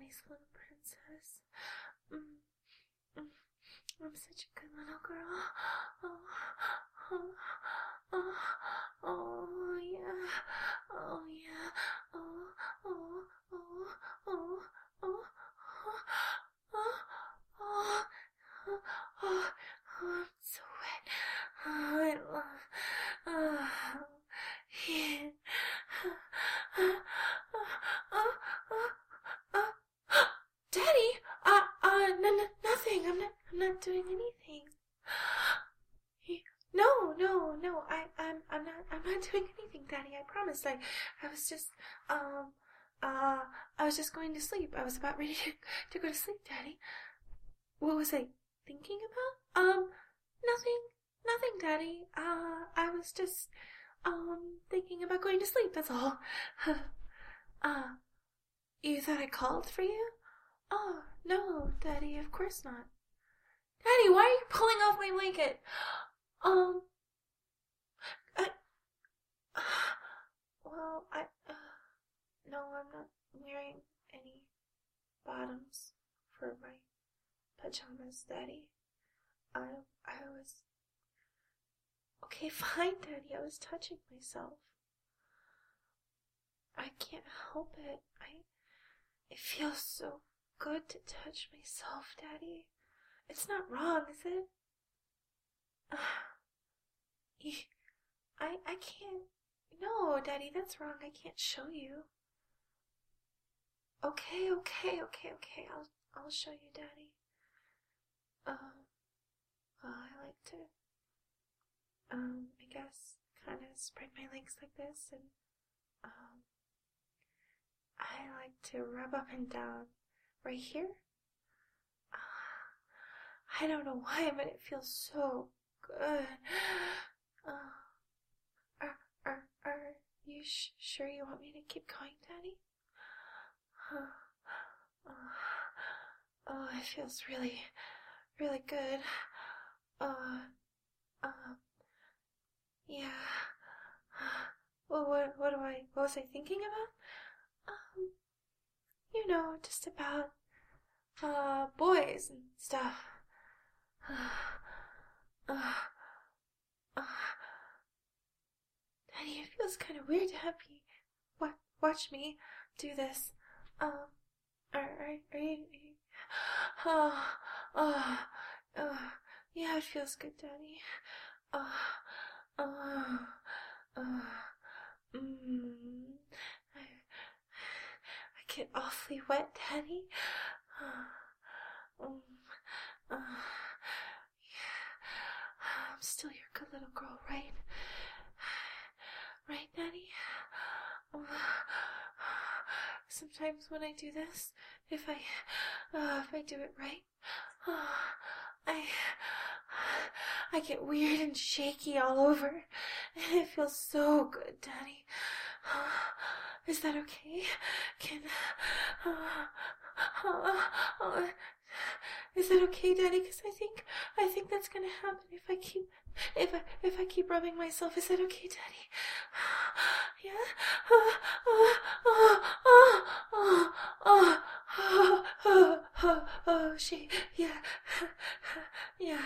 nice little princess. Mm, mm, I'm such a good little girl. Oh, oh, oh, oh, yeah. Oh, yeah. Oh, oh, oh, oh, oh, oh, oh, oh, oh, I'm so wet. Oh, I love. Oh, yeah. Oh, oh, oh. Daddy, nothing. I'm not doing anything. No. I'm not doing anything, Daddy. I promise. I was just, I was just going to sleep. I was about ready to go to sleep, Daddy. What was I thinking about? Nothing, Daddy. I was just, thinking about going to sleep. That's all. You thought I called for you? Oh, no, Daddy, of course not. Daddy, why are you pulling off my blanket? Um, I, well, no, I'm not wearing any bottoms for my pajamas, Daddy. I was, okay, fine, Daddy, I was touching myself. I can't help it. It feels so good to touch myself, Daddy. It's not wrong, is it? I can't. No, Daddy, that's wrong. I can't show you. Okay. I'll show you, Daddy. I like to, I guess, kind of spread my legs like this, and, I like to rub up and down right here. I don't know why, but it feels so good. Are you sure you want me to keep going, Daddy? Oh, it feels really, really good. Yeah. Well, what was I thinking about? Just about, boys and stuff. Daddy, it feels kind of weird to have you watch me do this. Are you? Oh, yeah, it feels good, Daddy. Uh, uh, uh, mm, I get awfully wet, Daddy. Um, uh, yeah. I'm still your good little girl, right? Right, Daddy? Sometimes when I do this, if I do it right, I get weird and shaky all over, and it feels so good, Daddy. Is that okay? Is that okay, Daddy? Because I think that's gonna happen if I keep rubbing myself. Is that okay, Daddy? Yeah. She, yeah, yeah.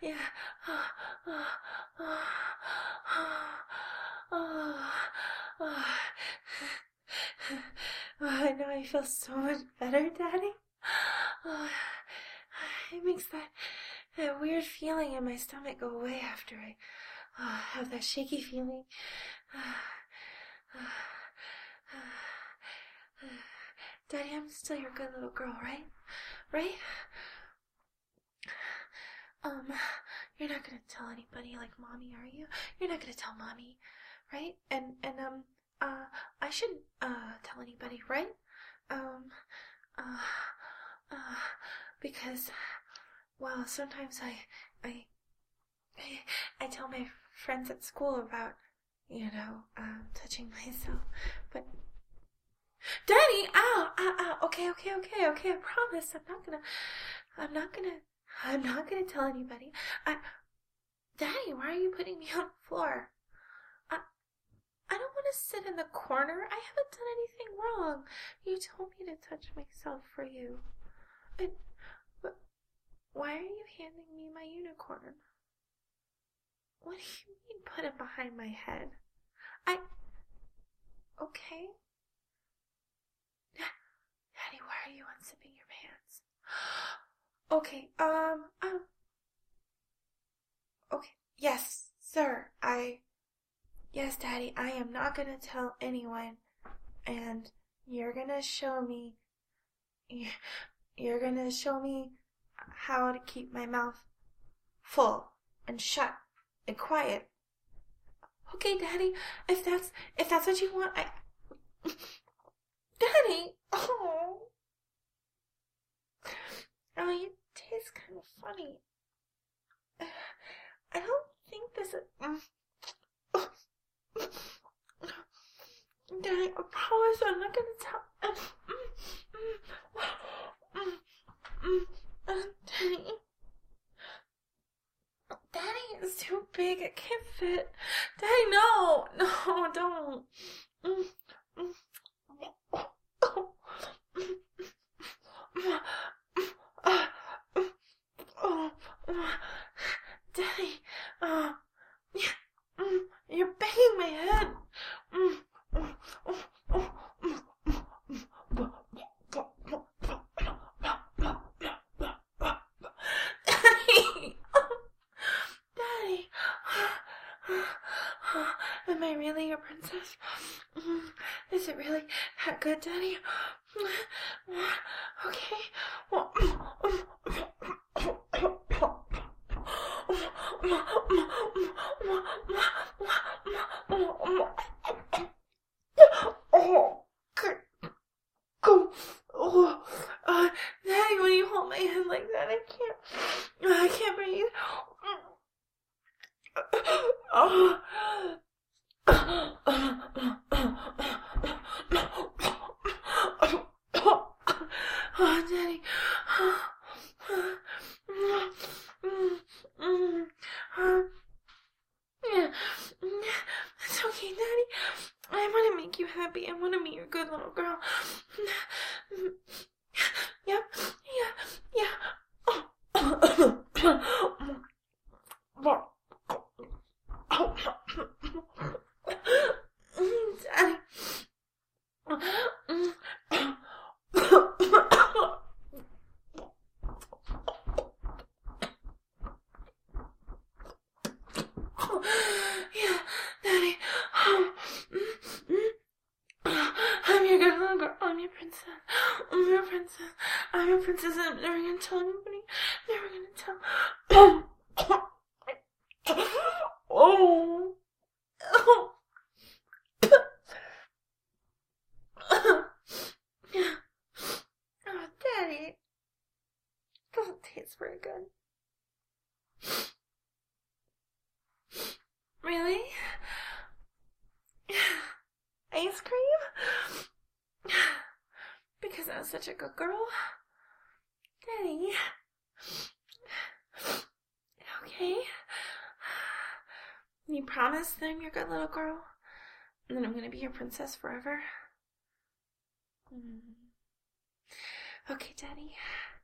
Now I feel so much better, Daddy. It makes that weird feeling in my stomach go away after I have that shaky feeling. Daddy, I'm still your good little girl, right? Right? You're not gonna tell anybody like Mommy, are you? You're not gonna tell Mommy, right? And I shouldn't tell anybody, right? Uh, because, well, sometimes I tell my friends at school about, touching myself, but Daddy, ow, okay, I promise, I'm not gonna tell anybody. Daddy, why are you putting me on the floor? I don't want to sit in the corner. I haven't done anything wrong. You told me to touch myself for you. But why are you handing me my unicorn? What do you mean put it behind my head? Okay. Daddy, why are you unzipping your pants? Okay, okay. Yes, sir, yes, Daddy, I am not gonna tell anyone, and you're gonna show me, you're gonna show me how to keep my mouth full and shut and quiet. Okay, Daddy, if that's what you want, Daddy, oh, you taste kind of funny. I don't think this is. Daddy, I promise I'm not gonna tell. Daddy is too big. It can't fit. Daddy, no, don't. Daddy, you're banging my head. Daddy, am I really your princess? Is it really that good, Daddy? Okay. Well, Daddy, when you hold my hand like that, I can't breathe. Daddy. It's okay, Daddy. I want to make you happy. I want to meet your good little girl. Yep, yeah. Daddy. Yeah, Daddy. I'm your good little girl. I'm your princess. I'm your princess. I'm your princess. I'm never gonna tell anybody. Never gonna tell. Oh. Oh, Daddy. Doesn't taste very good. Really? Ice cream? Because I was such a good girl? Daddy. Okay. You promise that I'm your good little girl? And that I'm gonna be your princess forever? Okay, Daddy.